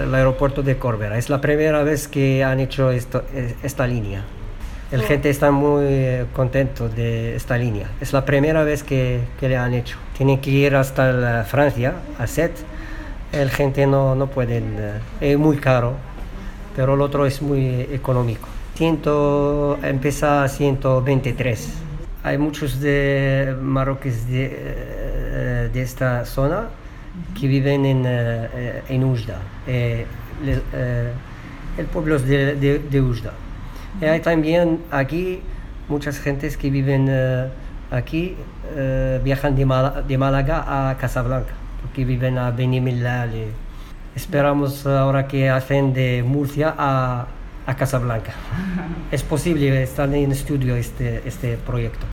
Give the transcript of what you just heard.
el aeropuerto de Corbera. Es la primera vez que han hecho esta línea. La gente está muy contento de esta línea. Es la primera vez que le han hecho. Tienen que ir hasta Francia, a Sète. La gente no puede, es muy caro, pero el otro es muy económico. Empieza a 123. Hay muchos de marroquíes de esta zona que viven en Oujda, el pueblo es de Oujda. Y hay también aquí muchas gentes que viven aquí, viajan de Málaga a Casablanca, porque viven a Beni Mellal. Esperamos ahora que hacen de Murcia a Casablanca. Es posible, están en estudio este proyecto.